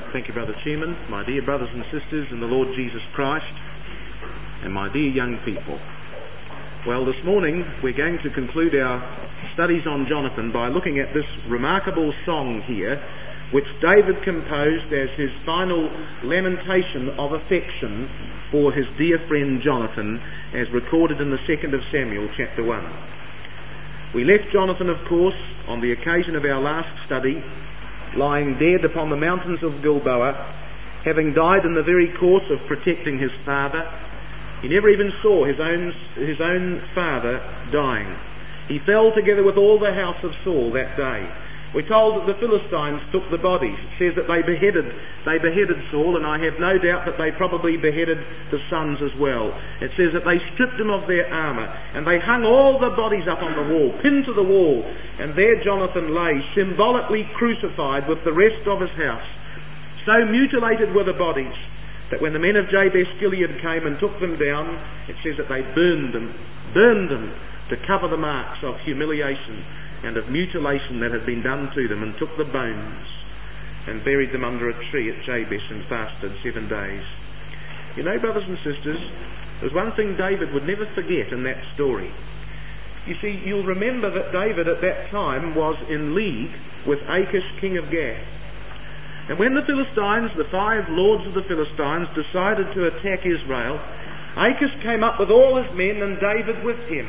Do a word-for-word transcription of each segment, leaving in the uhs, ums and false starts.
Thank you, Brother Chairman, my dear brothers and sisters in the Lord Jesus Christ, and my dear young people. Well, this morning we're going to conclude our studies on Jonathan by looking at this remarkable song here, which David composed as his final lamentation of affection for his dear friend Jonathan, as recorded in the second of Samuel chapter one. We left Jonathan, of course, on the occasion of our last study, lying dead upon the mountains of Gilboa, having died in the very course of protecting his father. He never even saw his own, his own father dying. He fell together with all the house of Saul that day. We're told that the Philistines took the bodies. It says that they beheaded, they beheaded Saul, and I have no doubt that they probably beheaded the sons as well. It says that they stripped him of their armour, and they hung all the bodies up on the wall, pinned to the wall, and there Jonathan lay, symbolically crucified with the rest of his house. So mutilated were the bodies, that when the men of Jabesh Gilead came and took them down, it says that they burned them, burned them to cover the marks of humiliation and of mutilation that had been done to them, and took the bones and buried them under a tree at Jabesh and fasted seven days. You know, brothers and sisters, there's one thing David would never forget in that story. You see, you'll remember that David at that time was in league with Achish, king of Gath. And when the Philistines, the five lords of the Philistines, decided to attack Israel, Achish came up with all his men and David with him.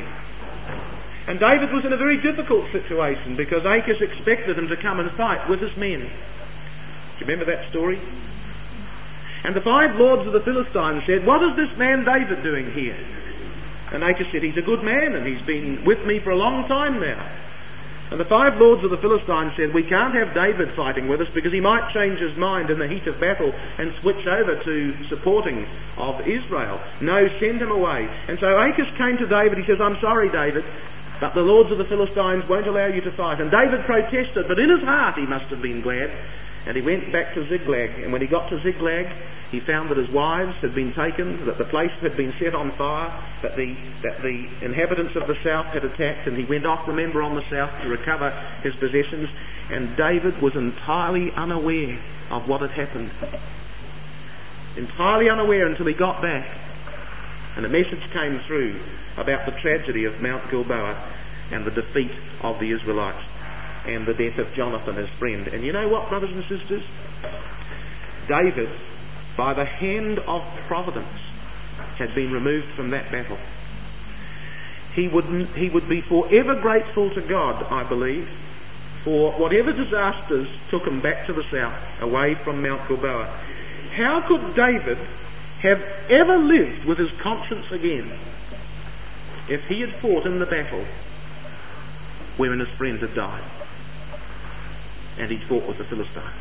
And David was in a very difficult situation because Achish expected him to come and fight with his men. Do you remember that story? And the five lords of the Philistines said, "What is this man David doing here?" And Achish said, "He's a good man and he's been with me for a long time now." And the five lords of the Philistines said, "We can't have David fighting with us because he might change his mind in the heat of battle and switch over to supporting of Israel. No, send him away." And so Achish came to David. He says, "I'm sorry, David, but the lords of the Philistines won't allow you to fight." And David protested, but in his heart he must have been glad. And he went back to Ziklag. And when he got to Ziklag, he found that his wives had been taken, that the place had been set on fire, that the, that the inhabitants of the south had attacked, and he went off, remember, on the south to recover his possessions. And David was entirely unaware of what had happened. Entirely unaware until he got back. And a message came through about the tragedy of Mount Gilboa and the defeat of the Israelites and the death of Jonathan, his friend. And you know what, brothers and sisters? David, by the hand of providence, had been removed from that battle. He would, he would be forever grateful to God, I believe, for whatever disasters took him back to the south, away from Mount Gilboa. How could David have ever lived with his conscience again if he had fought in the battle wherein his friend had died and he'd fought with the Philistines?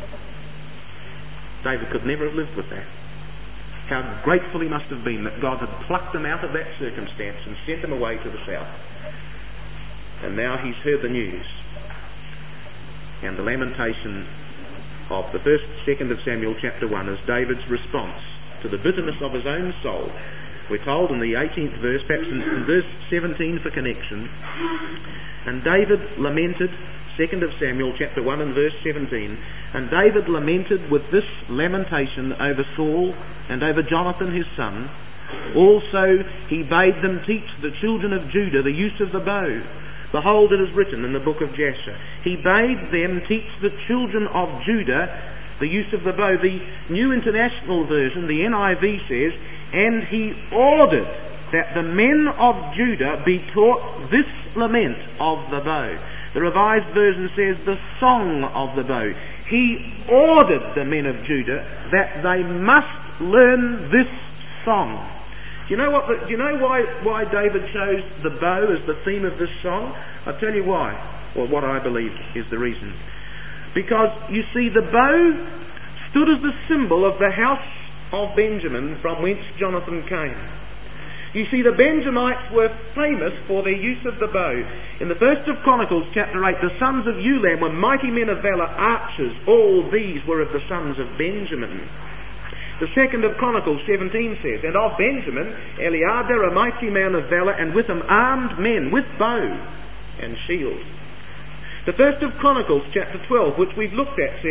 David could never have lived with that. How grateful he must have been that God had plucked him out of that circumstance and sent him away to the south. And now he's heard the news. And the lamentation of the first, second of Samuel chapter one is David's response to the bitterness of his own soul. We're told in the eighteenth verse, perhaps in, in verse seventeen for connection, and David lamented, second of Samuel chapter one and verse seventeen, and David lamented with this lamentation over Saul and over Jonathan his son. Also he bade them teach the children of Judah the use of the bow. Behold, it is written in the book of Jasher, he bade them teach the children of Judah the use of the bow. The New International Version, the N I V, says, and he ordered that the men of Judah be taught this lament of the bow. The Revised Version says the song of the bow. He ordered the men of Judah that they must learn this song. Do you know what? The, do you know why why David chose the bow as the theme of this song? I'll tell you why, or what I believe is the reason. Because, you see, the bow stood as the symbol of the house of Benjamin from whence Jonathan came. You see, the Benjamites were famous for their use of the bow. In the first of Chronicles, chapter eight, the sons of Ulam were mighty men of valour, archers. All these were of the sons of Benjamin. The second of Chronicles, seventeen, says, and of Benjamin, Eliada, a mighty man of valour, and with him armed men with bow and shield. The first of Chronicles, chapter twelve, which we've looked at, says,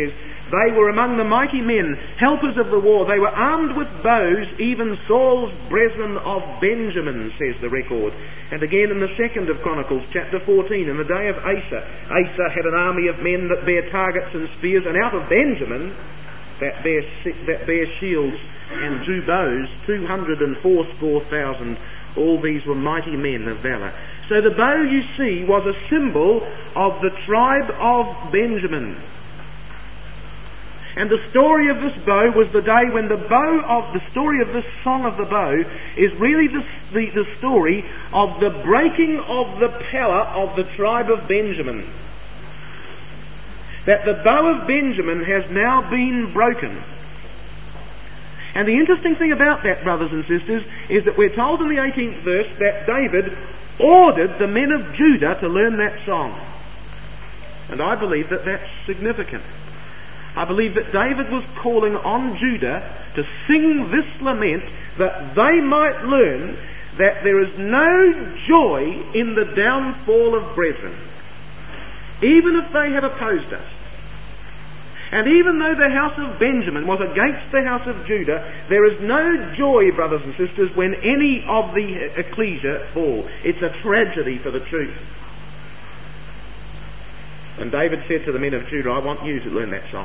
They were among the mighty men, helpers of the war. They were armed with bows, even Saul's brethren of Benjamin, says the record. And again in the second of Chronicles, chapter fourteen, in the day of Asa, Asa had an army of men that bare targets and spears, and out of Benjamin, that bare, that bare shields and drew bows, two hundred and fourscore thousand. All these were mighty men of valour. So the bow, you see, was a symbol of the tribe of Benjamin. And the story of this bow was the day when the bow of, the story of this song of the bow is really the, the, the story of the breaking of the power of the tribe of Benjamin. That the bow of Benjamin has now been broken. And the interesting thing about that, brothers and sisters, is that we're told in the eighteenth verse that David ordered the men of Judah to learn that song. And I believe that that's significant. I believe that David was calling on Judah to sing this lament that they might learn that there is no joy in the downfall of brethren, even if they have opposed us. And even though the house of Benjamin was against the house of Judah, there is no joy, brothers and sisters, when any of the ecclesia fall. It's a tragedy for the truth. And David said to the men of Judah, I want you to learn that song.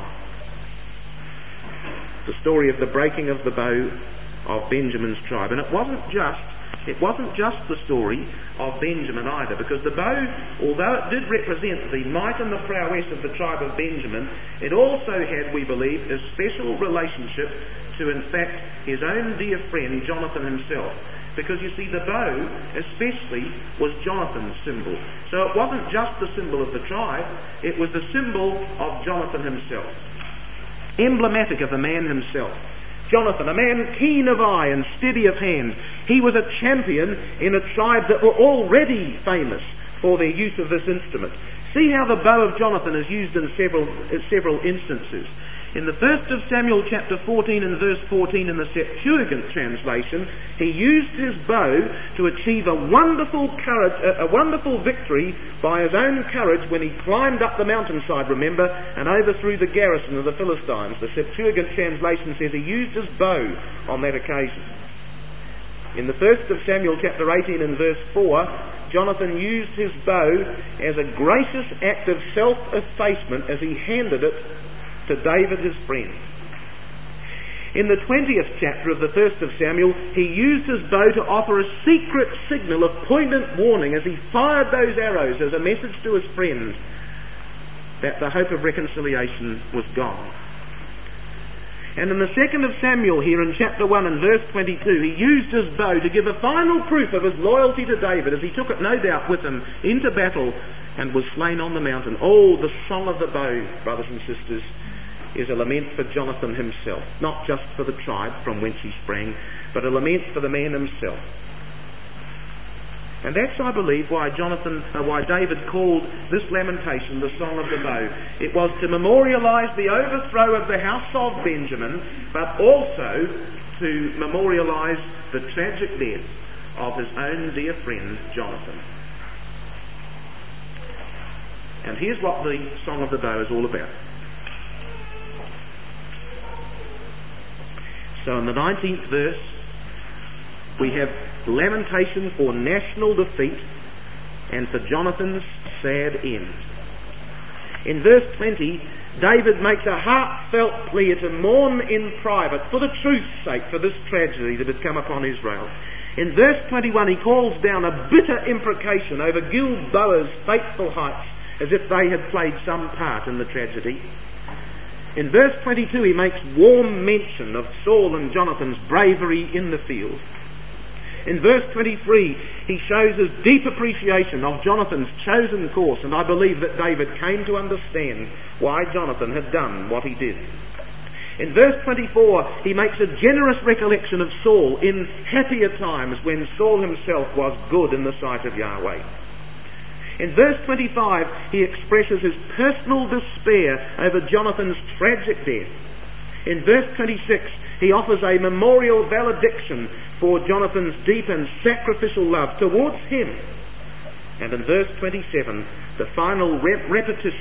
The story of the breaking of the bow of Benjamin's tribe. And it wasn't just It wasn't just the story of Benjamin either, because the bow, although it did represent the might and the prowess of the tribe of Benjamin, it also had, we believe, a special relationship to, in fact, his own dear friend Jonathan himself. Because you see, the bow especially was Jonathan's symbol. So it wasn't just the symbol of the tribe, it was the symbol of Jonathan himself. Emblematic of the man himself. Jonathan, a man keen of eye and steady of hand. He was a champion in a tribe that were already famous for their use of this instrument. See how the bow of Jonathan is used in several, in several instances. In the first of Samuel chapter fourteen and verse fourteen in the Septuagint translation, he used his bow to achieve a wonderful courage, a, a wonderful victory by his own courage when he climbed up the mountainside, remember, and overthrew the garrison of the Philistines. The Septuagint translation says he used his bow on that occasion. In the first of Samuel chapter eighteen and verse four, Jonathan used his bow as a gracious act of self-effacement as he handed it to David his friend. In the twentieth chapter of the first of Samuel, he used his bow to offer a secret signal of poignant warning as he fired those arrows as a message to his friend that the hope of reconciliation was gone. And in the second of Samuel here in chapter one and verse twenty-two, he used his bow to give a final proof of his loyalty to David as he took it no doubt with him into battle and was slain on the mountain. Oh, the song of the bow, brothers and sisters, is a lament for Jonathan himself, not just for the tribe from whence he sprang, but a lament for the man himself. And that's, I believe, why Jonathan, uh, why David called this lamentation the Song of the Bow. It was to memorialise the overthrow of the house of Benjamin, but also to memorialise the tragic death of his own dear friend Jonathan. And here's what the Song of the Bow is all about. So in the nineteenth verse, we have lamentation for national defeat and for Jonathan's sad end. In verse twenty, David makes a heartfelt plea to mourn in private for the truth's sake for this tragedy that has come upon Israel. In verse twenty-one, he calls down a bitter imprecation over Gilboa's fateful heights as if they had played some part in the tragedy. In verse twenty-two, he makes warm mention of Saul and Jonathan's bravery in the field. In verse twenty-three, he shows his deep appreciation of Jonathan's chosen course, and I believe that David came to understand why Jonathan had done what he did. In verse twenty-four, he makes a generous recollection of Saul in happier times when Saul himself was good in the sight of Yahweh. In verse twenty-five, he expresses his personal despair over Jonathan's tragic death. In verse twenty-six, he offers a memorial valediction for Jonathan's deep and sacrificial love towards him. And in verse twenty-seven, the final rep- repetition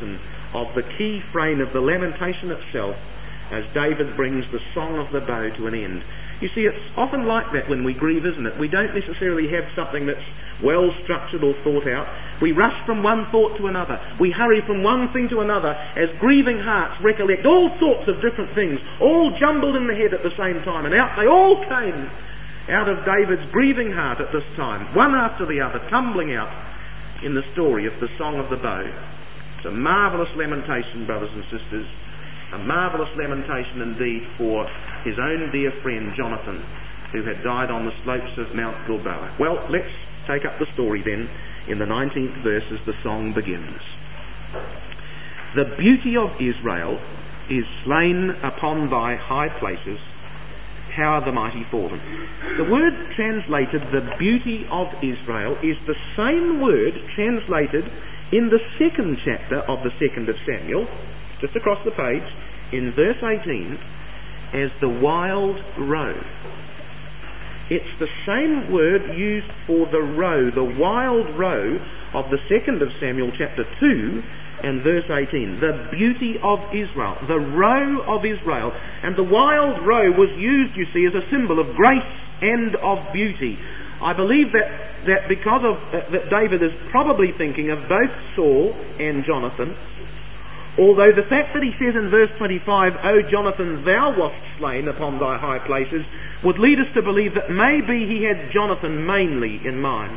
of the key frame of the lamentation itself as David brings the song of the bow to an end. You see, it's often like that when we grieve, isn't it? We don't necessarily have something that's well structured or thought out. We rush from one thought to another. We hurry from one thing to another as grieving hearts recollect all sorts of different things, all jumbled in the head at the same time. And out they all came out of David's grieving heart at this time, one after the other, tumbling out in the story of the Song of the Bow. It's a marvellous lamentation, brothers and sisters. A marvellous lamentation indeed for his own dear friend Jonathan, who had died on the slopes of Mount Gilboa. Well, let's take up the story then in the nineteenth verse as the song begins. The beauty of Israel is slain upon thy high places. How are the mighty fallen? The word translated the beauty of Israel is the same word translated in the second chapter of the second of Samuel, just across the page, in verse eighteen, as the wild roe. It's the same word used for the roe, the wild roe of the second of Samuel chapter two and verse eighteen. The beauty of Israel, the roe of Israel. And the wild roe was used, you see, as a symbol of grace and of beauty. I believe that, that because of uh, that David is probably thinking of both Saul and Jonathan, although the fact that he says in verse twenty-five, O Jonathan, thou wast slain upon thy high places, would lead us to believe that maybe he had Jonathan mainly in mind.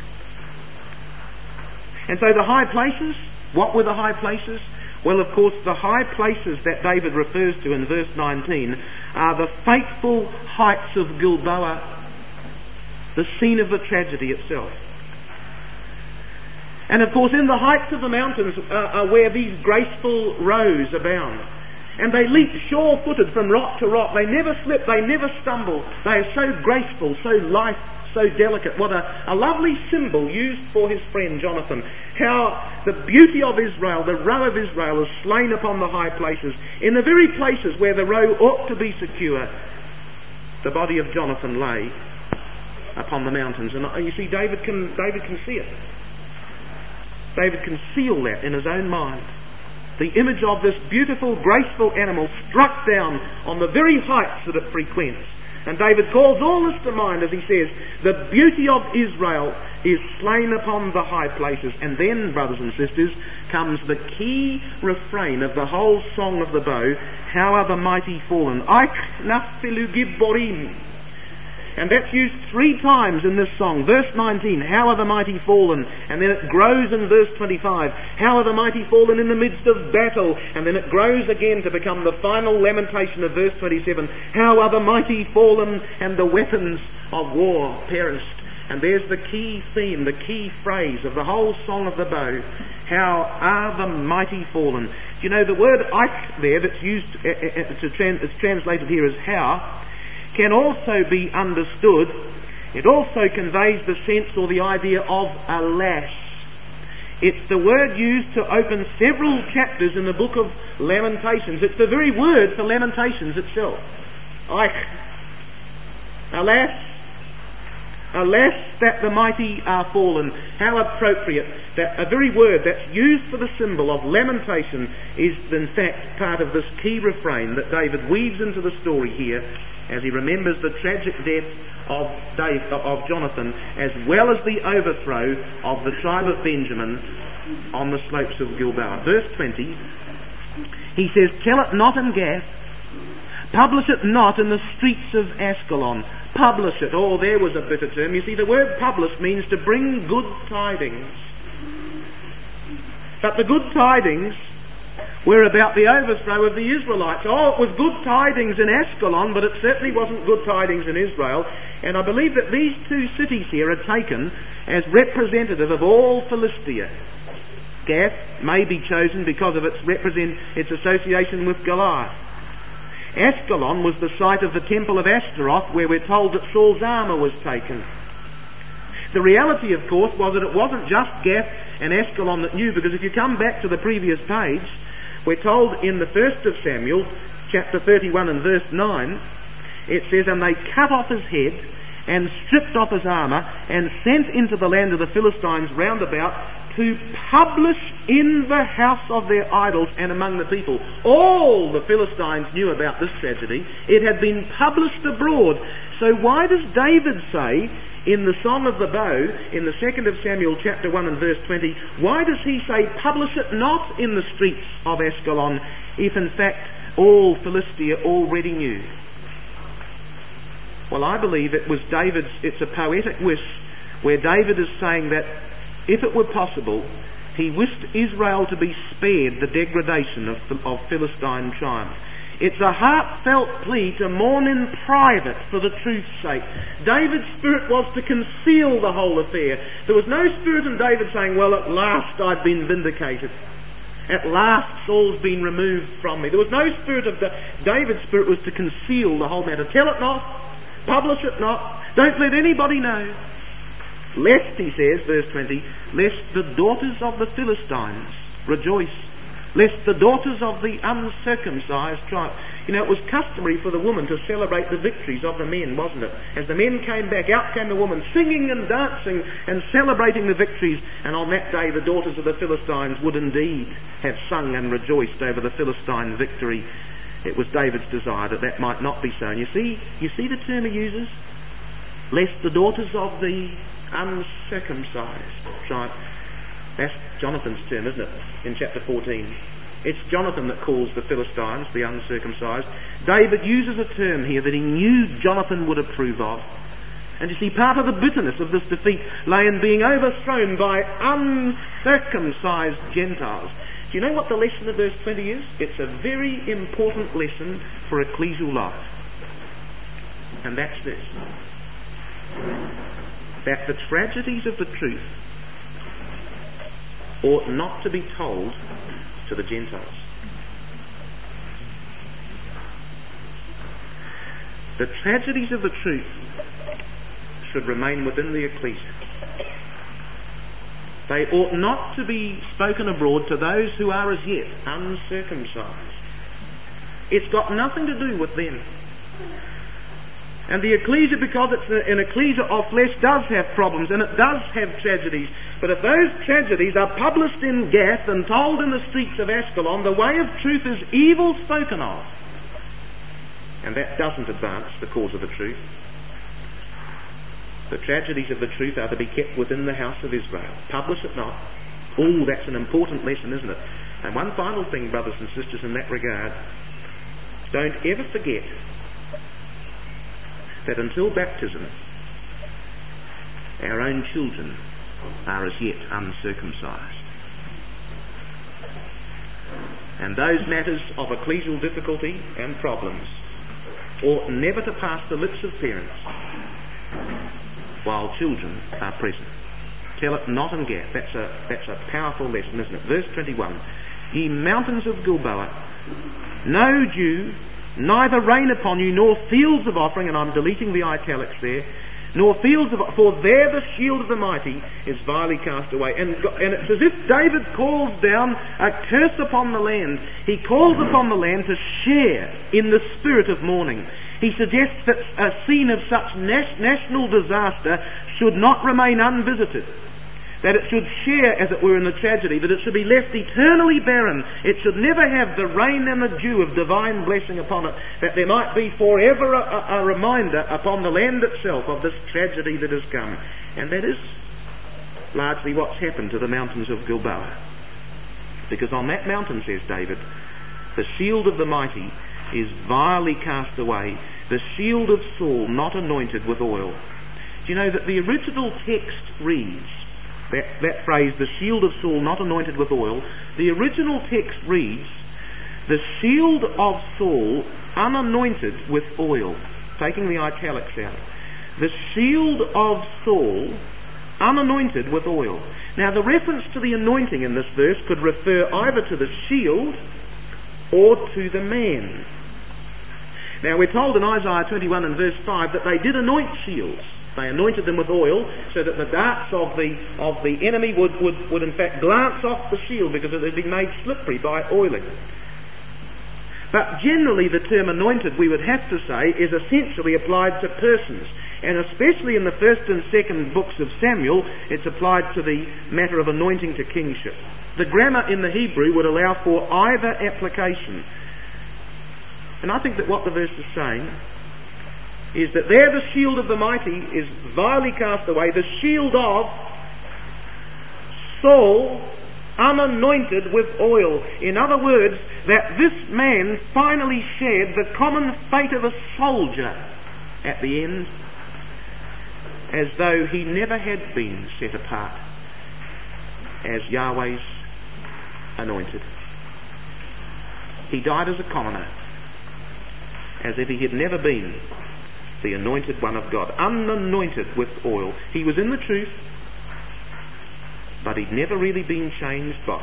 And so the high places, what were the high places? Well, of course, the high places that David refers to in verse nineteen are the fateful heights of Gilboa, the scene of the tragedy itself. And of course, in the heights of the mountains uh, are where these graceful roes abound. And they leap sure-footed from rock to rock. They never slip, they never stumble. They are so graceful, so lithe, so delicate. What a, a lovely symbol used for his friend Jonathan. How the beauty of Israel, the roe of Israel, is slain upon the high places. In the very places where the roe ought to be secure, the body of Jonathan lay upon the mountains. And you see, David can, David can see it. David can seal that in his own mind. The image of this beautiful, graceful animal struck down on the very heights that it frequents. And David calls all this to mind as he says, the beauty of Israel is slain upon the high places. And then, brothers and sisters, comes the key refrain of the whole Song of the Bow, how are the mighty fallen. Aich nafilu gibborim. And that's used three times in this song. Verse nineteen, how are the mighty fallen? And then it grows in verse twenty-five, how are the mighty fallen in the midst of battle? And then it grows again to become the final lamentation of verse twenty-seven, how are the mighty fallen and the weapons of war perished? And there's the key theme, the key phrase of the whole Song of the Bow, how are the mighty fallen? Do you know the word "ich" there that's used uh, uh, to trans- it's translated here as how, can also be understood. It also conveys the sense or the idea of alas. It's the word used to open several chapters in the book of Lamentations. It's the very word for Lamentations itself. Aich. Alas. Alas that the mighty are fallen. How appropriate that a very word that's used for the symbol of lamentation is in fact part of this key refrain that David weaves into the story here as he remembers the tragic death of Dave, of Jonathan, as well as the overthrow of the tribe of Benjamin on the slopes of Gilboa. Verse twenty, he says, tell it not in Gath, publish it not in the streets of Askelon. Publish it. Oh, there was a bitter term. You see, the word publish means to bring good tidings. But the good tidings were about the overthrow of the Israelites. Oh, it was good tidings in Askelon, but it certainly wasn't good tidings in Israel. And I believe that these two cities here are taken as representative of all Philistia. Gath may be chosen because of its represent its association with Goliath. Askelon was the site of the temple of Ashtaroth, where we're told that Saul's armour was taken. The reality, of course, was that it wasn't just Gath and Askelon that knew, because if you come back to the previous page, we're told in the first of Samuel, chapter thirty-one and verse nine, it says, and they cut off his head and stripped off his armour and sent into the land of the Philistines round about to publish in the house of their idols and among the people. All the Philistines knew about this tragedy. It had been published abroad. So why does David say in the Song of the Bow, in the second of Samuel chapter one and verse twenty, why does he say, publish it not in the streets of Ascalon, if in fact all Philistia already knew? Well, I believe it was David's, it's a poetic wish where David is saying that if it were possible, he wished Israel to be spared the degradation of, of Philistine triumph. It's a heartfelt plea to mourn in private for the truth's sake. David's spirit was to conceal the whole affair. There was no spirit in David saying, well, at last I've been vindicated. At last Saul's been removed from me. There was no spirit of the... David's spirit was to conceal the whole matter. Tell it not. Publish it not. Don't let anybody know. Lest, he says, verse twenty, lest the daughters of the Philistines rejoice, lest the daughters of the uncircumcised triumph. You know, it was customary for the woman to celebrate the victories of the men, wasn't it? As the men came back, out came the woman singing and dancing and celebrating the victories, and on that day the daughters of the Philistines would indeed have sung and rejoiced over the Philistine victory. It was David's desire that that might not be so. And you see, you see the term he uses? Lest the daughters of the uncircumcised triumph. That's Jonathan's term, isn't it? In chapter fourteen. It's Jonathan that calls the Philistines the uncircumcised. David uses a term here that he knew Jonathan would approve of. And you see, part of the bitterness of this defeat lay in being overthrown by uncircumcised Gentiles. Do you know what the lesson of verse twenty is? It's a very important lesson for ecclesial life. And that's this. That the tragedies of the truth ought not to be told to the Gentiles. The tragedies of the truth should remain within the ecclesia. They ought not to be spoken abroad to those who are as yet uncircumcised. It's got nothing to do with them. And the ecclesia, because it's an ecclesia of flesh, does have problems and it does have tragedies. But if those tragedies are published in Gath and told in the streets of Ascalon, the way of truth is evil spoken of. And that doesn't advance the cause of the truth. The tragedies of the truth are to be kept within the house of Israel. Publish it not. Oh, that's an important lesson, isn't it? And one final thing, brothers and sisters, in that regard. Don't ever forget that until baptism, our own children are as yet uncircumcised. And those matters of ecclesial difficulty and problems ought never to pass the lips of parents while children are present. Tell it not in Gath. That's a, that's a powerful lesson, isn't it? Verse twenty-one. Ye mountains of Gilboa, no dew, neither rain upon you, nor fields of offering, and I'm deleting the italics there, nor fields of, for there the shield of the mighty is vilely cast away. And, and it's as if David calls down a curse upon the land. He calls upon the land to share in the spirit of mourning. He suggests that a scene of such nas- national disaster should not remain unvisited. That it should share, as it were, in the tragedy, that it should be left eternally barren. It should never have the rain and the dew of divine blessing upon it, that there might be forever a, a, a reminder upon the land itself of this tragedy that has come. And that is largely what's happened to the mountains of Gilboa. Because on that mountain, says David, the shield of the mighty is vilely cast away, the shield of Saul not anointed with oil. Do you know that the original text reads, That, that phrase, the shield of Saul not anointed with oil, the original text reads, the shield of Saul unanointed with oil. Taking the italics out. The shield of Saul unanointed with oil. Now the reference to the anointing in this verse could refer either to the shield or to the man. Now we're told in Isaiah twenty-one and verse five that they did anoint shields. They anointed them with oil so that the darts of the of the enemy would, would, would in fact glance off the shield because it had been made slippery by oiling. But generally the term anointed, we would have to say, is essentially applied to persons. And especially in the first and second books of Samuel, it's applied to the matter of anointing to kingship. The grammar in the Hebrew would allow for either application. And I think that what the verse is saying is that there the shield of the mighty is vilely cast away, the shield of Saul unanointed with oil. In other words, that this man finally shared the common fate of a soldier at the end, as though he never had been set apart as Yahweh's anointed. He died as a commoner, as if he had never been the anointed one of God, unanointed with oil. He was in the truth, but he'd never really been changed by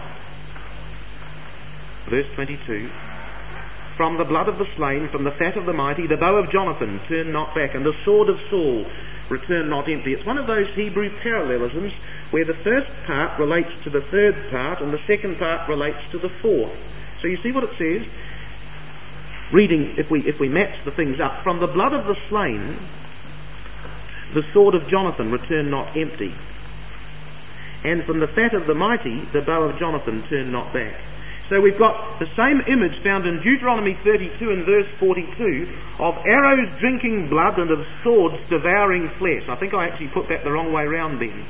it. Verse twenty-two, from the blood of the slain, from the fat of the mighty, the bow of Jonathan turned not back, and the sword of Saul returned not empty. It's one of those Hebrew parallelisms where the first part relates to the third part and the second part relates to the fourth. So you see what it says? Reading, if we if we match the things up, from the blood of the slain, the sword of Jonathan returned not empty, and from the fat of the mighty, the bow of Jonathan turned not back. So we've got the same image found in Deuteronomy thirty-two and verse forty-two of arrows drinking blood and of swords devouring flesh. I think I actually put that the wrong way round then.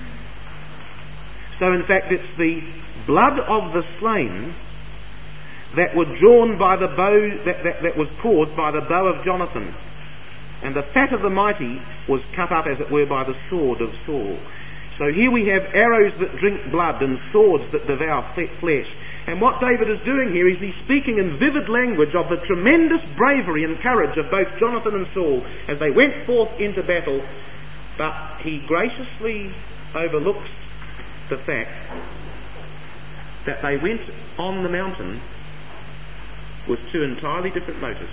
So in fact it's the blood of the slain that were drawn by the bow, that, that, that was caused by the bow of Jonathan. And the fat of the mighty was cut up, as it were, by the sword of Saul. So here we have arrows that drink blood and swords that devour flesh. And what David is doing here is he's speaking in vivid language of the tremendous bravery and courage of both Jonathan and Saul as they went forth into battle. But he graciously overlooks the fact that they went on the mountain with two entirely different motives.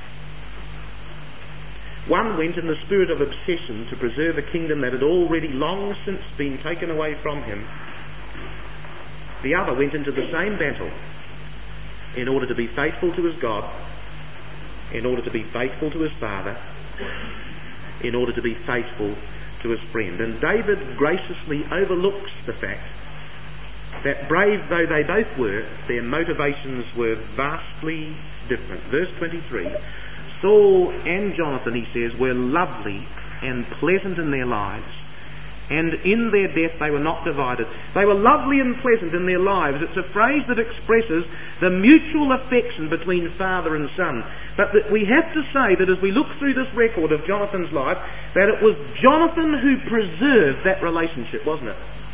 One went in the spirit of obsession to preserve a kingdom that had already long since been taken away from him. The other went into the same battle in order to be faithful to his God, in order to be faithful to his father, in order to be faithful to his friend. And David graciously overlooks the fact that, brave though they both were, their motivations were vastly different. Verse twenty-three, Saul and Jonathan, he says, were lovely and pleasant in their lives, and in their death they were not divided. They were lovely and pleasant in their lives. It's a phrase that expresses the mutual affection between father and son. But that we have to say that as we look through this record of Jonathan's life, that it was Jonathan who preserved that relationship, wasn't it?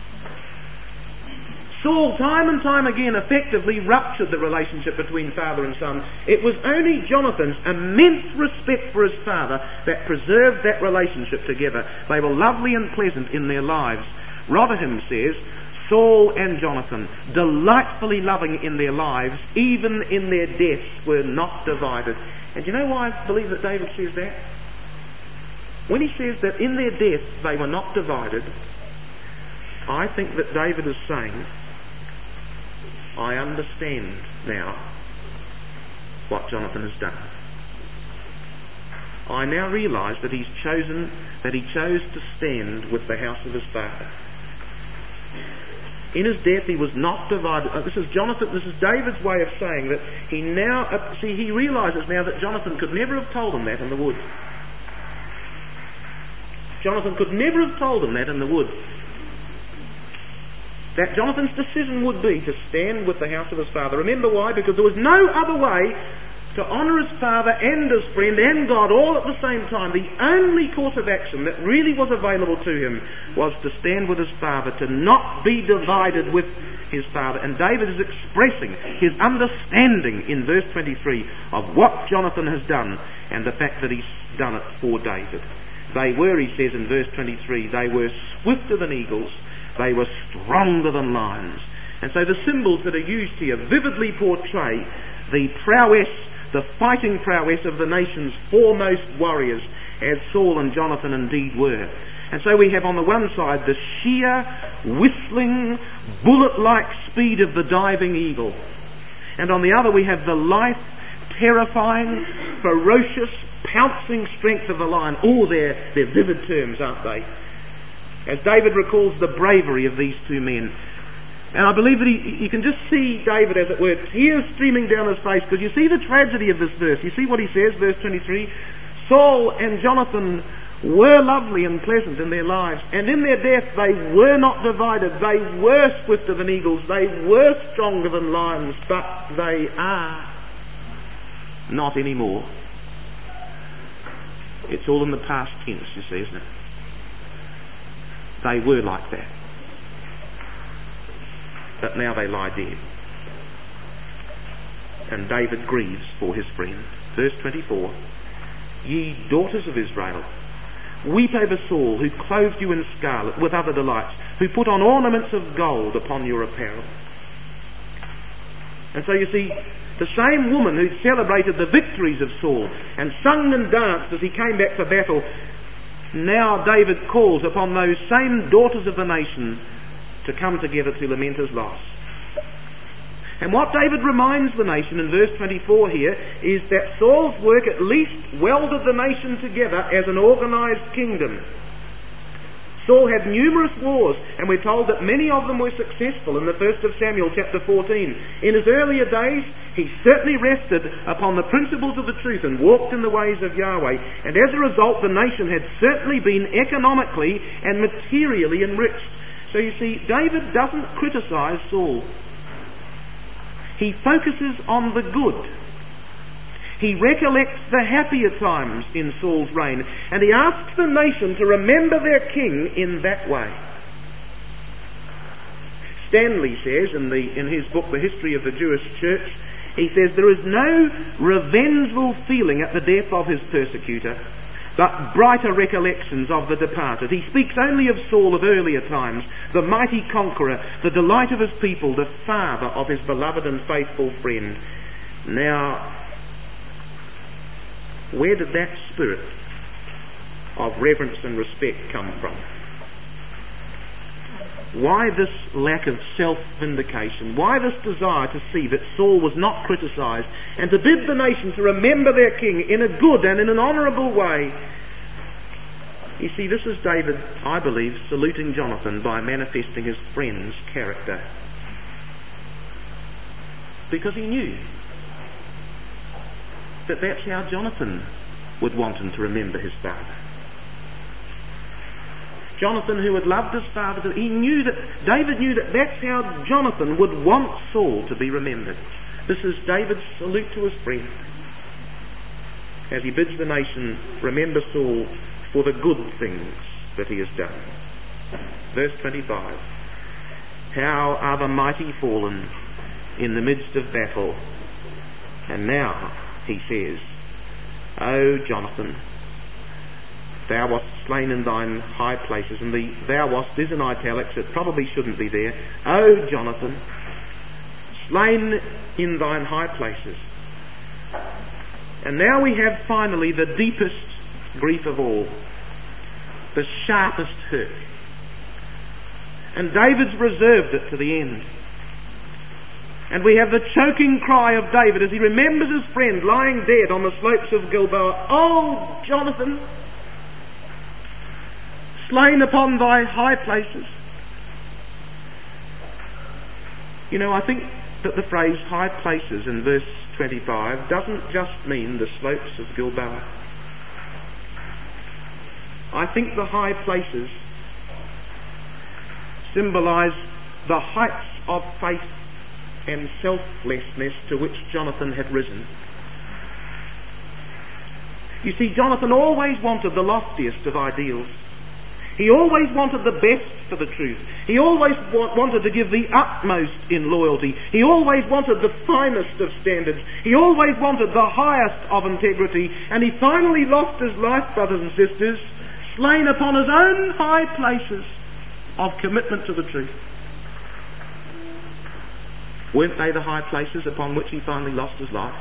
Saul, time and time again, effectively ruptured the relationship between father and son. It was only Jonathan's immense respect for his father that preserved that relationship together. They were lovely and pleasant in their lives. Rotherham says, Saul and Jonathan, delightfully loving in their lives, even in their deaths, were not divided. And do you know why I believe that David says that? When he says that in their deaths they were not divided, I think that David is saying, I understand now what Jonathan has done. I now realise that he's chosen, that he chose to stand with the house of his father. In his death he was not divided. Uh, this is Jonathan, this is David's way of saying that he now, uh, see, he realises now that Jonathan could never have told him that in the woods. Jonathan could never have told him that in the woods. That Jonathan's decision would be to stand with the house of his father. Remember why? Because there was no other way to honour his father and his friend and God all at the same time. The only course of action that really was available to him was to stand with his father, to not be divided with his father. And David is expressing his understanding in verse twenty-three of what Jonathan has done and the fact that he's done it for David. They were, he says in verse twenty-three, they were swifter than eagles, they were stronger than lions. And so the symbols that are used here vividly portray the prowess, the fighting prowess of the nation's foremost warriors, as Saul and Jonathan indeed were. And so we have on the one side the sheer, whistling, bullet-like speed of the diving eagle. And on the other we have the lithe terrifying, ferocious, pouncing strength of the lion. Oh, they're, they're vivid terms, aren't they? As David recalls the bravery of these two men. And I believe that he, you can just see David, as it were, tears streaming down his face, because you see the tragedy of this verse. You see what he says, verse twenty-three? Saul and Jonathan were lovely and pleasant in their lives, and in their death they were not divided. They were swifter than eagles. They were stronger than lions, but they are not anymore. It's all in the past tense, you see, isn't it? They were like that. But now they lie dead. And David grieves for his friend. Verse twenty-four. Ye daughters of Israel, weep over Saul, who clothed you in scarlet with other delights, who put on ornaments of gold upon your apparel. And so you see, the same woman who'd celebrated the victories of Saul and sung and danced as he came back to battle, now David calls upon those same daughters of the nation to come together to lament his loss. And what David reminds the nation in verse twenty-four here is that Saul's work at least welded the nation together as an organised kingdom. Saul had numerous wars, and we're told that many of them were successful in the first of Samuel chapter fourteen. In his earlier days, he certainly rested upon the principles of the truth and walked in the ways of Yahweh, and as a result the nation had certainly been economically and materially enriched. So you see, David doesn't criticise Saul. He focuses on the good. He recollects the happier times in Saul's reign, and he asks the nation to remember their king in that way. Stanley says in, the, in his book, The History of the Jewish Church, he says, there is no revengeful feeling at the death of his persecutor, but brighter recollections of the departed. He speaks only of Saul of earlier times, the mighty conqueror, the delight of his people, the father of his beloved and faithful friend. Now, where did that spirit of reverence and respect come from? Why this lack of self-vindication? Why this desire to see that Saul was not criticised and to bid the nation to remember their king in a good and in an honourable way? You see, this is David, I believe, saluting Jonathan by manifesting his friend's character. Because he knew that that's how Jonathan would want him to remember his father. Jonathan, who had loved his father, he knew that, David knew that that's how Jonathan would want Saul to be remembered. This is David's salute to his friend, as he bids the nation remember Saul for the good things that he has done. Verse twenty-five. How are the mighty fallen in the midst of battle? And now, he says, O Jonathan, thou wast slain in thine high places. And the thou wast is in italics, it probably shouldn't be there. O Jonathan, slain in thine high places. And now we have finally the deepest grief of all, the sharpest hurt. And David's reserved it to the end. And we have the choking cry of David as he remembers his friend lying dead on the slopes of Gilboa. Oh, Jonathan, slain upon thy high places. You know, I think that the phrase high places in verse twenty-five doesn't just mean the slopes of Gilboa. I think the high places symbolise the heights of faith and selflessness to which Jonathan had risen. You see, Jonathan always wanted the loftiest of ideals. He always wanted the best for the truth. He always wa- wanted to give the utmost in loyalty. He always wanted the finest of standards. He always wanted the highest of integrity. And he finally lost his life, brothers and sisters, slain upon his own high places of commitment to the truth. Weren't they the high places upon which he finally lost his life?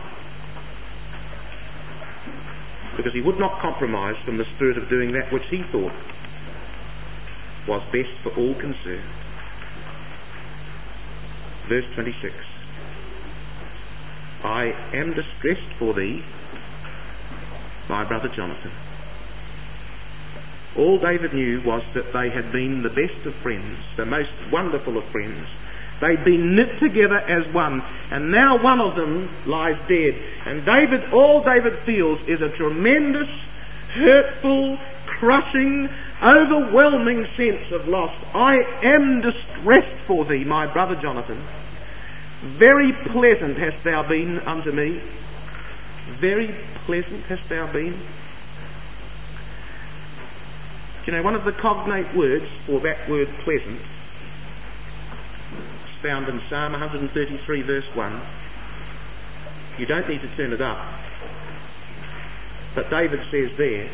Because he would not compromise from the spirit of doing that which he thought was best for all concerned. Verse twenty-six. I am distressed for thee, my brother Jonathan. All David knew was that they had been the best of friends, the most wonderful of friends. They'd been knit together as one, and now one of them lies dead. And David, all David feels is a tremendous, hurtful, crushing, overwhelming sense of loss. I am distressed for thee, my brother Jonathan. Very pleasant hast thou been unto me. Very pleasant hast thou been. Do you know, one of the cognate words for that word pleasant is found in Psalm one thirty-three verse one. You don't need to turn it up. But David says there,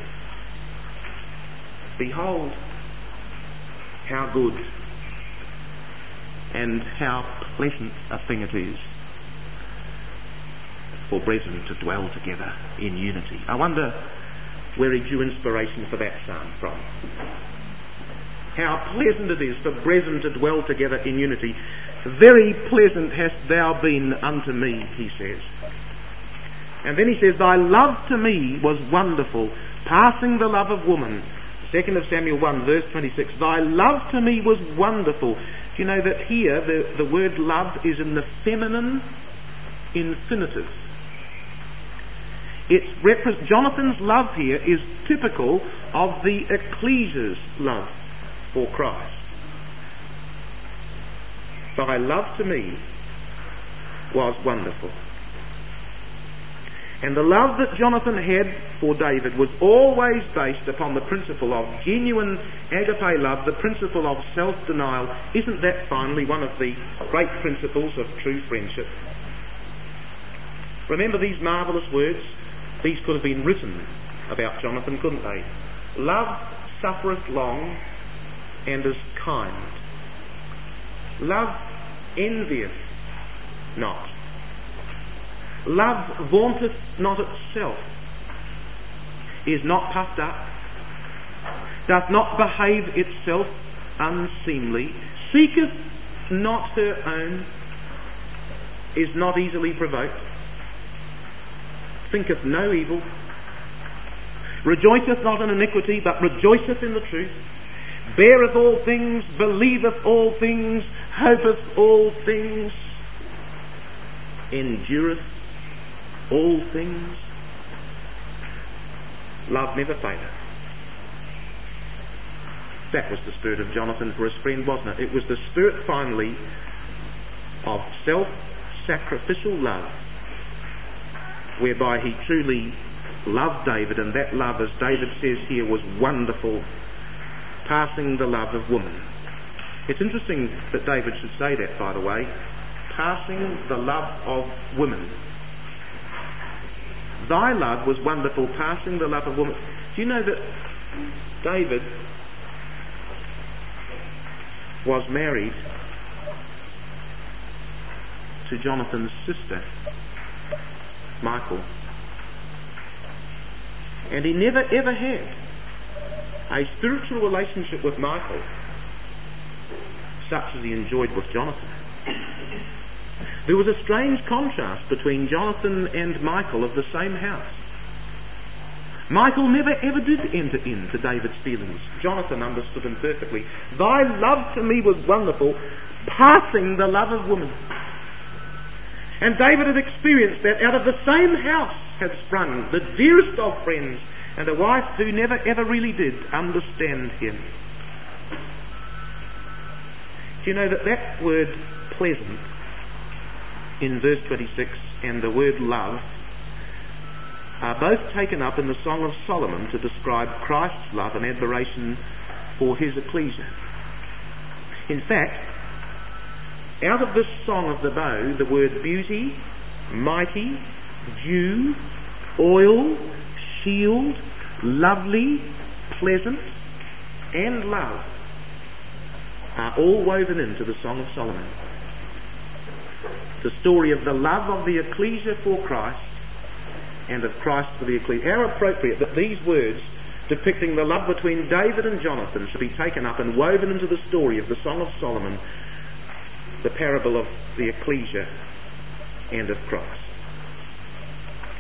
behold how good and how pleasant a thing it is for brethren to dwell together in unity. I wonder where he drew inspiration for that psalm from. How pleasant it is for brethren to dwell together in unity. Very pleasant hast thou been unto me, he says. And then he says, thy love to me was wonderful, passing the love of woman. Second of Samuel one, verse twenty-six. Thy love to me was wonderful. Do you know that here the, the word love is in the feminine infinitive? It's repre- Jonathan's love here is typical of the ecclesia's love for Christ. Thy love to me was wonderful. And the love that Jonathan had for David was always based upon the principle of genuine agape love, the principle of self-denial. Isn't that finally one of the great principles of true friendship? Remember these marvellous words? These could have been written about Jonathan, couldn't they? Love suffereth long and is kind. Love envieth not. Love vaunteth not itself, is not puffed up, doth not behave itself unseemly, seeketh not her own, is not easily provoked, thinketh no evil, rejoiceth not in iniquity, but rejoiceth in the truth, beareth all things, believeth all things, hopeth all things, endureth all things. Love never faileth. That was the spirit of Jonathan for his friend, wasn't it? It was the spirit, finally, of self-sacrificial love, whereby he truly loved David, and that love, as David says here, was wonderful, passing the love of woman. It's interesting that David should say that, by the way, passing the love of women. Thy love was wonderful, passing the love of woman. Do you know that David was married to Jonathan's sister, Michal? And he never ever had a spiritual relationship with Michal such as he enjoyed with Jonathan. There was a strange contrast between Jonathan and Michal of the same house. Michal never ever did enter into David's feelings. Jonathan understood him perfectly. Thy love to me was wonderful, passing the love of woman. And David had experienced that out of the same house had sprung the dearest of friends and a wife who never ever really did understand him. Do you know that that word pleasant in verse twenty-six and the word love are both taken up in the Song of Solomon to describe Christ's love and admiration for his ecclesia. In fact, out of this song of the bow, the word beauty, mighty, dew, oil, shield, lovely, pleasant, and love are all woven into the Song of Solomon. The story of the love of the ecclesia for Christ and of Christ for the ecclesia. How appropriate that these words depicting the love between David and Jonathan should be taken up and woven into the story of the Song of Solomon, the parable of the ecclesia and of Christ.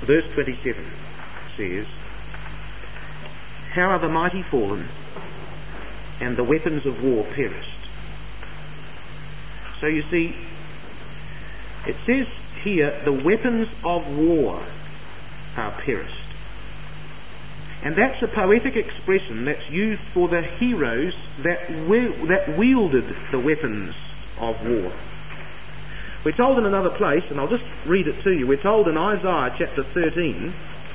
verse twenty-seven says, "How are the mighty fallen, and the weapons of war perished." So you see, it says here, the weapons of war are perished. And that's a poetic expression that's used for the heroes that, we- that wielded the weapons of war. We're told in another place, and I'll just read it to you, we're told in Isaiah chapter thirteen,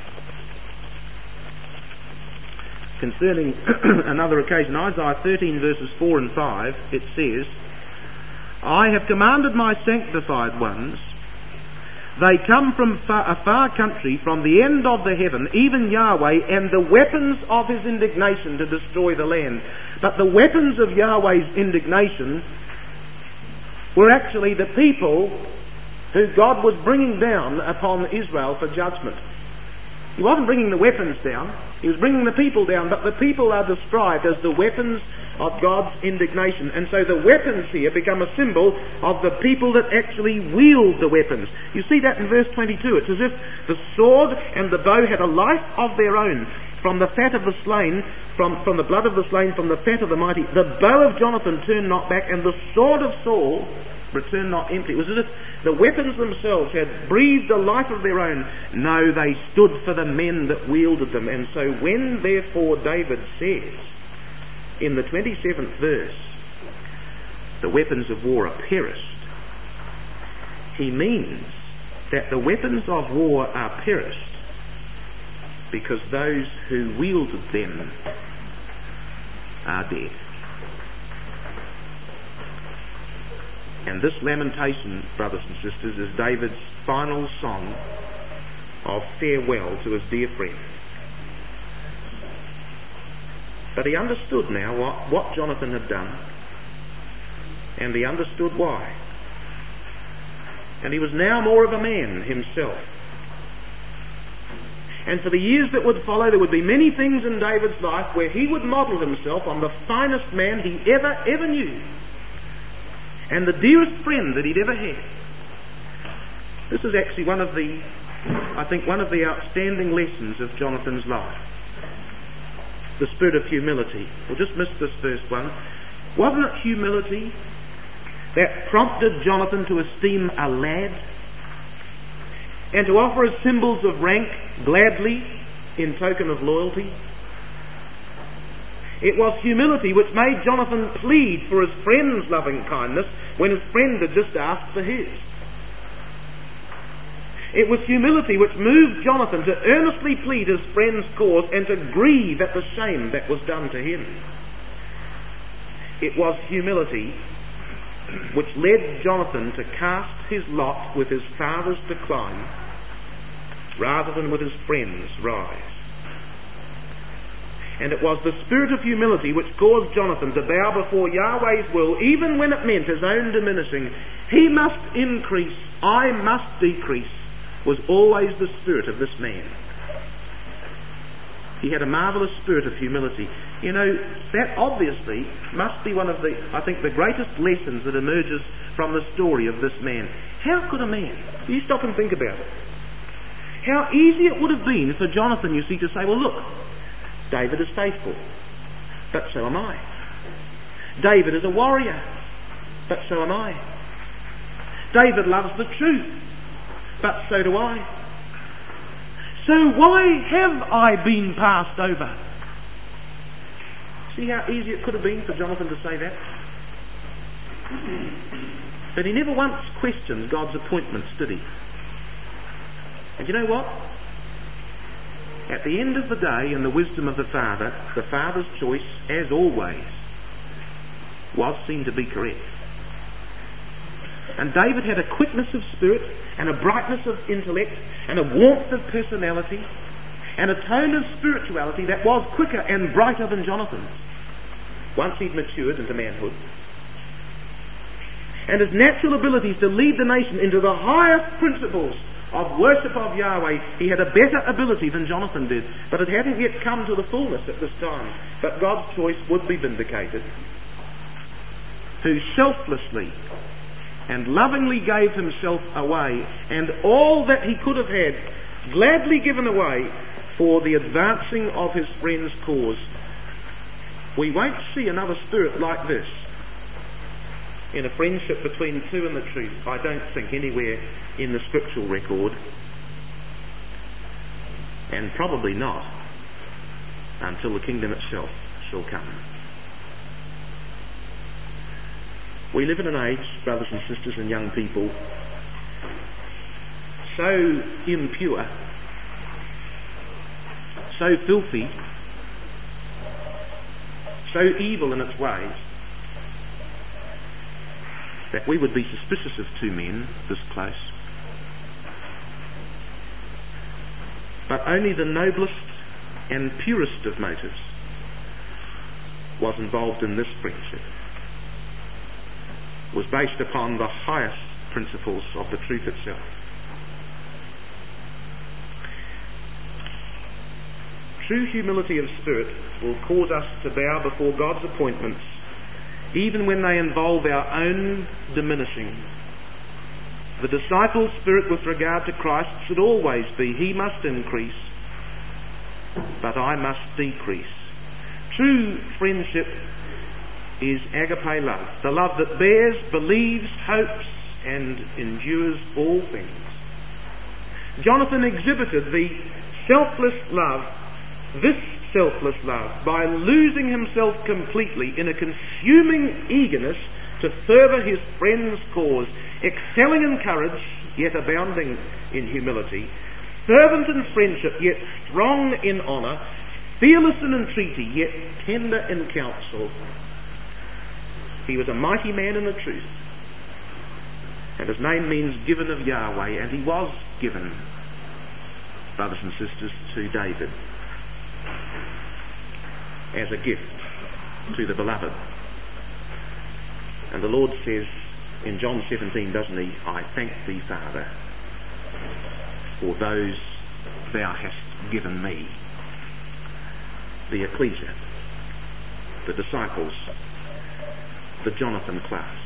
concerning another occasion, Isaiah thirteen verses four and five, it says, "I have commanded my sanctified ones, they come from far, a far country, from the end of the heaven, even Yahweh, and the weapons of his indignation to destroy the land." But the weapons of Yahweh's indignation were actually the people who God was bringing down upon Israel for judgment. He wasn't bringing the weapons down, he was bringing the people down, but the people are described as the weapons of God's indignation. And so the weapons here become a symbol of the people that actually wield the weapons. You see that in verse twenty-two. It's as if the sword and the bow had a life of their own. From the fat of the slain, from, from the blood of the slain, from the fat of the mighty, the bow of Jonathan turned not back, and the sword of Saul returned not empty. It was as if the weapons themselves had breathed a life of their own. No, they stood for the men that wielded them. And so when therefore David says in the twenty-seventh verse, the weapons of war are perished, he means that the weapons of war are perished because those who wielded them are dead. And this lamentation, brothers and sisters, is David's final song of farewell to his dear friend. But he understood now what, what Jonathan had done, and he understood why. And he was now more of a man himself. And for the years that would follow, there would be many things in David's life where he would model himself on the finest man he ever, ever knew, and the dearest friend that he'd ever had. This is actually one of the, I think, one of the outstanding lessons of Jonathan's life. The spirit of humility. We'll just miss this first one. Wasn't it humility that prompted Jonathan to esteem a lad and to offer his symbols of rank gladly in token of loyalty? It was humility which made Jonathan plead for his friend's loving kindness when his friend had just asked for his. It was humility which moved Jonathan to earnestly plead his friend's cause and to grieve at the shame that was done to him. It was humility which led Jonathan to cast his lot with his father's decline rather than with his friend's rise. And it was the spirit of humility which caused Jonathan to bow before Yahweh's will, even when it meant his own diminishing. He must increase, I must decrease, was always the spirit of this man. He had a marvellous spirit of humility. You know, that obviously must be one of the, I think, the greatest lessons that emerges from the story of this man. How could a man, you stop and think about it, how easy it would have been for Jonathan, you see, to say, well look, David is faithful, but so am I. David is a warrior, but so am I. David loves the truth, but so do I. So why have I been passed over? See how easy it could have been for Jonathan to say that? But he never once questioned God's appointments, did he? And you know what? At the end of the day, in the wisdom of the Father, the Father's choice, as always, was seen to be correct. And David had a quickness of spirit, and a brightness of intellect, and a warmth of personality, and a tone of spirituality that was quicker and brighter than Jonathan's, once he'd matured into manhood. And his natural abilities to lead the nation into the highest principles of worship of Yahweh, he had a better ability than Jonathan did, but it hadn't yet come to the fullness at this time. But God's choice would be vindicated, who selflessly and lovingly gave himself away, and all that he could have had gladly given away for the advancing of his friend's cause. We won't see another spirit like this in a friendship between two and the truth, I don't think, anywhere in the scriptural record, and probably not until the kingdom itself shall come. We live in an age, brothers and sisters and young people, so impure, so filthy, so evil in its ways, that we would be suspicious of two men this close. But only the noblest and purest of motives was involved in this friendship, was based upon the highest principles of the truth itself. True humility of spirit will cause us to bow before God's appointments, even when they involve our own diminishing. The disciple's spirit with regard to Christ should always be, he must increase, but I must decrease. True friendship is agape love, the love that bears, believes, hopes, and endures all things. Jonathan exhibited the selfless love, this selfless love, by losing himself completely in a consuming eagerness to further his friend's cause, excelling in courage, yet abounding in humility, fervent in friendship, yet strong in honour, fearless in entreaty, yet tender in counsel. He was a mighty man in the truth, and his name means given of Yahweh, and he was given, brothers and sisters, to David as a gift to the beloved. And the Lord says in John seventeen, doesn't he, I thank thee, Father, for those thou hast given me. The ecclesia, the disciples, the Jonathan class.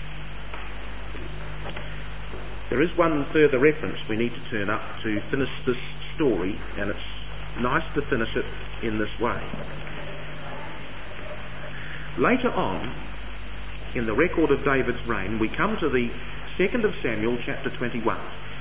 There is one further reference we need to turn up to finish this story, and it's nice to finish it in this way. Later on, in the record of David's reign, we come to the second of Samuel, chapter twenty-one.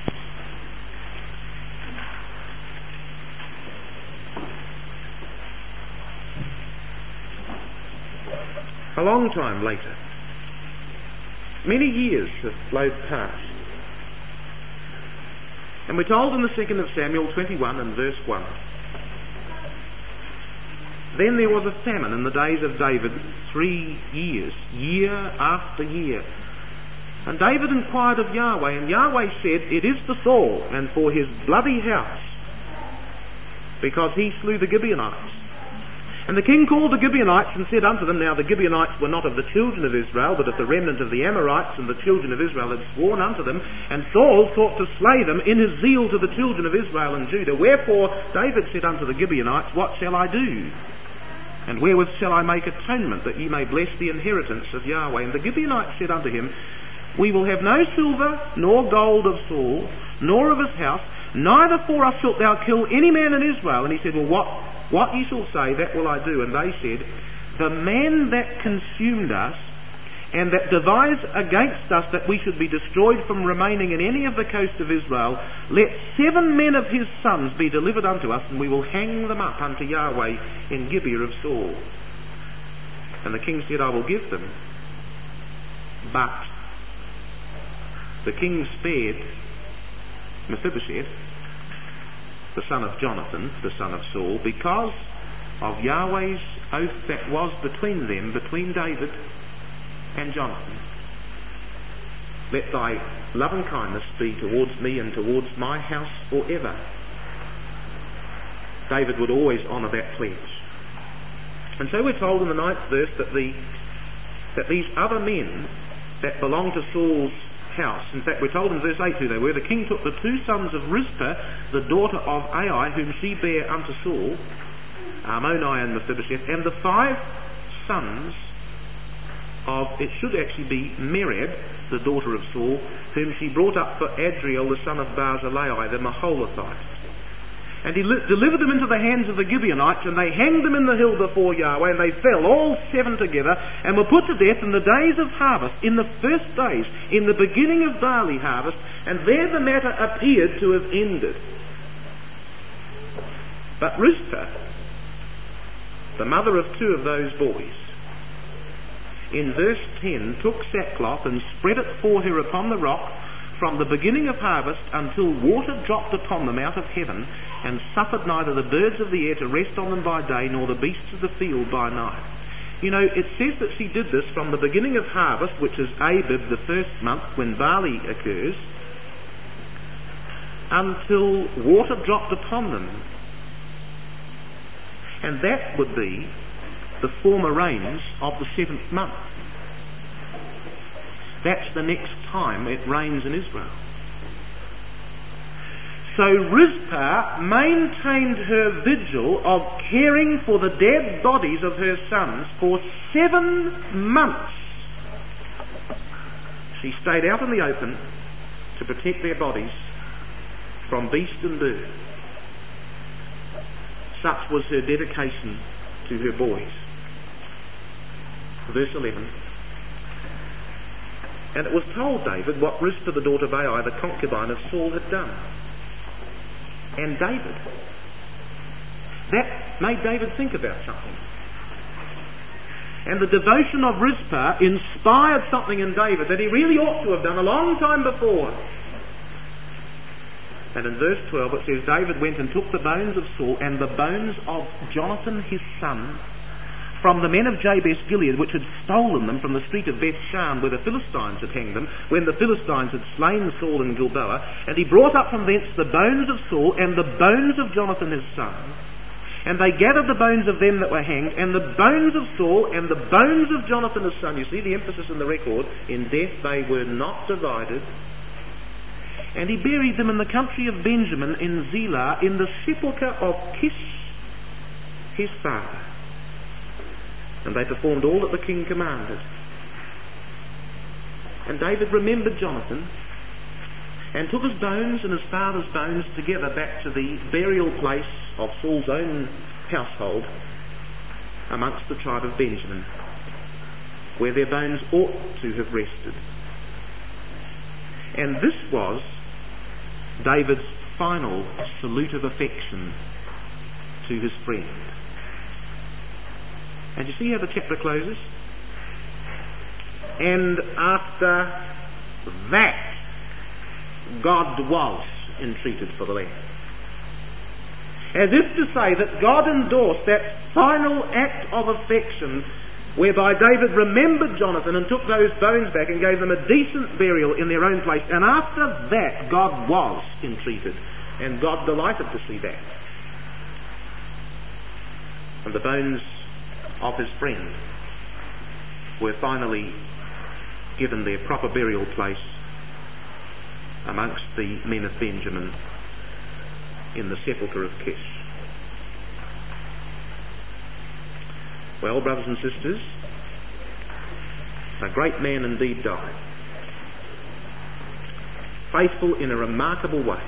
A long time later, many years have flowed past, and we're told in the second of Samuel twenty-one and verse one, then there was a famine in the days of David three years, year after year. And David inquired of Yahweh, and Yahweh said, it is for Saul and for his bloody house, because he slew the Gibeonites. And the king called the Gibeonites and said unto them, now the Gibeonites were not of the children of Israel, but of the remnant of the Amorites, and the children of Israel had sworn unto them. And Saul thought to slay them in his zeal to the children of Israel and Judah. Wherefore David said unto the Gibeonites, what shall I do? And wherewith shall I make atonement, that ye may bless the inheritance of Yahweh? And the Gibeonites said unto him, we will have no silver nor gold of Saul, nor of his house, neither for us shalt thou kill any man in Israel. And he said, well, what, what ye shall say, that will I do. And they said, the man that consumed us, and that devised against us that we should be destroyed from remaining in any of the coast of Israel, let seven men of his sons be delivered unto us, and we will hang them up unto Yahweh in Gibeah of Saul. And the king said, I will give them. But the king spared Mephibosheth, the son of Jonathan, the son of Saul, because of Yahweh's oath that was between them, between David and Jonathan. Let thy love and kindness be towards me and towards my house forever. David would always honour that pledge. And so we're told in the ninth verse that the that these other men that belonged to Saul's house, in fact we're told in verse eight who they were. The king took the two sons of Rizpah, the daughter of Ai, whom she bare unto Saul, Armoni and Mephibosheth, and the five sons of, it should actually be Merab, the daughter of Saul, whom she brought up for Adriel, the son of Barzillai, the Maholathite. And he li- delivered them into the hands of the Gibeonites, and they hanged them in the hill before Yahweh, and they fell, all seven together, and were put to death in the days of harvest, in the first days, in the beginning of barley harvest, and there the matter appeared to have ended. But Rizpah, the mother of two of those boys, in verse ten, took sackcloth and spread it for her upon the rock from the beginning of harvest until water dropped upon them out of heaven, and suffered neither the birds of the air to rest on them by day, nor the beasts of the field by night. You know, it says that she did this from the beginning of harvest, which is Abib, the first month, when barley occurs, until water dropped upon them. And that would be the former rains of the seventh month. That's the next time it rains in Israel. So Rizpah maintained her vigil of caring for the dead bodies of her sons for seven months. She stayed out in the open to protect their bodies from beast and bird. Such was her dedication to her boys. Verse eleven. And it was told David what Rizpah the daughter of Ai, the concubine of Saul, had done. And David, that made David think about something. And the devotion of Rizpah inspired something in David that he really ought to have done a long time before. And in verse twelve it says, David went and took the bones of Saul and the bones of Jonathan his son from the men of Jabesh Gilead, which had stolen them from the street of Bethshan, where the Philistines had hanged them, when the Philistines had slain Saul in Gilboa. And he brought up from thence the bones of Saul and the bones of Jonathan his son. And they gathered the bones of them that were hanged, and the bones of Saul and the bones of Jonathan his son. You see the emphasis in the record. In death they were not divided. And he buried them in the country of Benjamin in Zelah, in the sepulchre of Kish his father. And they performed all that the king commanded. And David remembered Jonathan, and took his bones and his father's bones together back to the burial place of Saul's own household amongst the tribe of Benjamin, where their bones ought to have rested. And this was David's final salute of affection to his friend. And you see how the chapter closes? And after that, God was entreated for the land. As if to say that God endorsed that final act of affection whereby David remembered Jonathan and took those bones back and gave them a decent burial in their own place. And after that, God was entreated. And God delighted to see that. And the bones of his friend were finally given their proper burial place amongst the men of Benjamin in the sepulchre of Kish. Well, brothers and sisters, a great man indeed died, faithful in a remarkable way.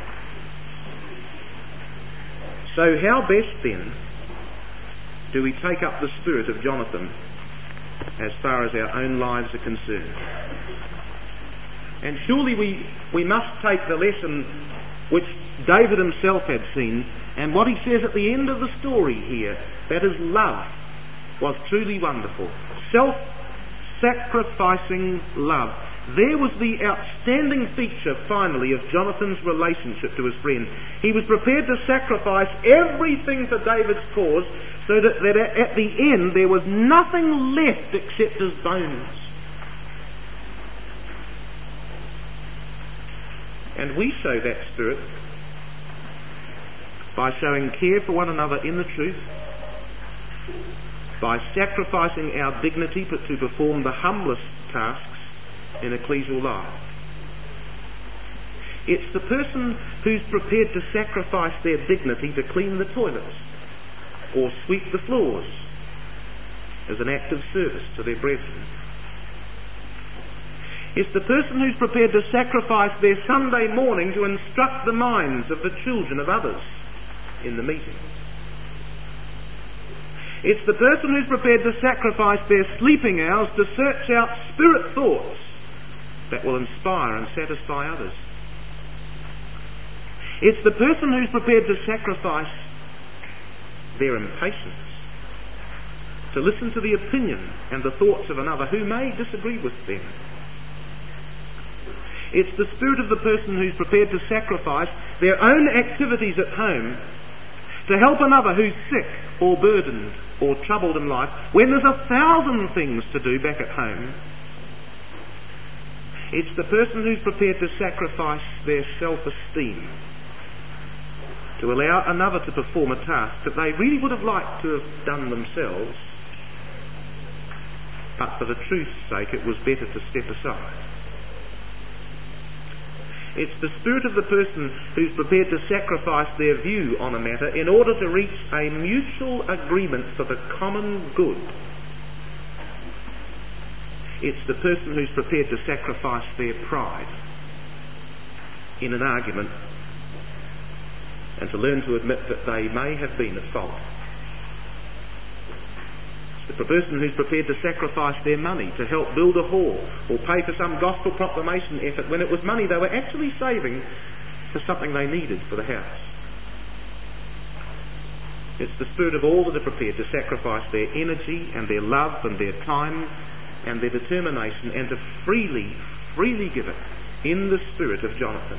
So how best then do we take up the spirit of Jonathan as far as our own lives are concerned? And surely we, we must take the lesson which David himself had seen, and what he says at the end of the story here, that his love was truly wonderful. Self-sacrificing love. There was the outstanding feature, finally, of Jonathan's relationship to his friend. He was prepared to sacrifice everything for David's cause, so that, that at the end there was nothing left except his bones. And we show that spirit by showing care for one another in the truth, by sacrificing our dignity to perform the humblest tasks in ecclesial life. It's the person who's prepared to sacrifice their dignity to clean the toilets or sweep the floors as an act of service to their brethren. It's the person who's prepared to sacrifice their Sunday morning to instruct the minds of the children of others in the meeting. It's the person who's prepared to sacrifice their sleeping hours to search out spirit thoughts that will inspire and satisfy others. It's the person who's prepared to sacrifice their impatience to listen to the opinion and the thoughts of another who may disagree with them. It's the spirit of the person who's prepared to sacrifice their own activities at home to help another who's sick or burdened or troubled in life when there's a thousand things to do back at home. It's the person who's prepared to sacrifice their self-esteem to allow another to perform a task that they really would have liked to have done themselves, but for the truth's sake it was better to step aside. It's the spirit of the person who's prepared to sacrifice their view on a matter in order to reach a mutual agreement for the common good. It's the person who's prepared to sacrifice their pride in an argument and to learn to admit that they may have been at fault. It's the person who's prepared to sacrifice their money to help build a hall or pay for some gospel proclamation effort when it was money they were actually saving for something they needed for the house. It's the spirit of all that are prepared to sacrifice their energy and their love and their time and their determination and to freely, freely give it in the spirit of Jonathan.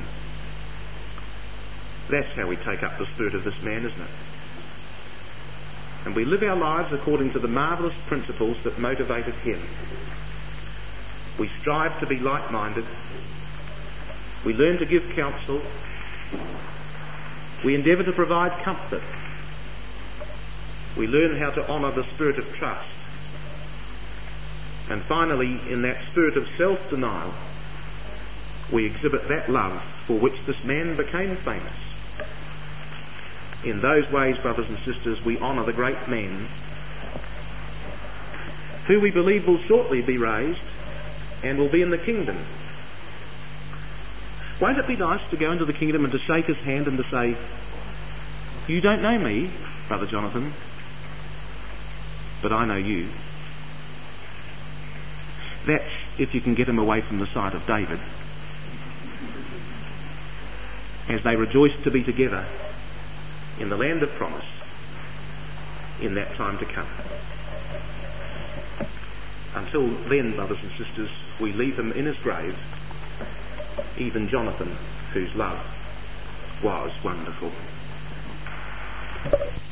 That's how we take up the spirit of this man, isn't it? And we live our lives according to the marvellous principles that motivated him. We strive to be like-minded. We learn to give counsel. We endeavour to provide comfort. We learn how to honour the spirit of trust. And finally, in that spirit of self-denial, we exhibit that love for which this man became famous. In those ways, brothers and sisters, we honour the great men who we believe will shortly be raised and will be in the kingdom. Won't it be nice to go into the kingdom and to shake his hand and to say, "You don't know me, Brother Jonathan, but I know you." That's if you can get him away from the side of David, as they rejoiced to be together in the land of promise in that time to come. Until then, brothers and sisters, we leave him in his grave, even Jonathan, whose love was wonderful.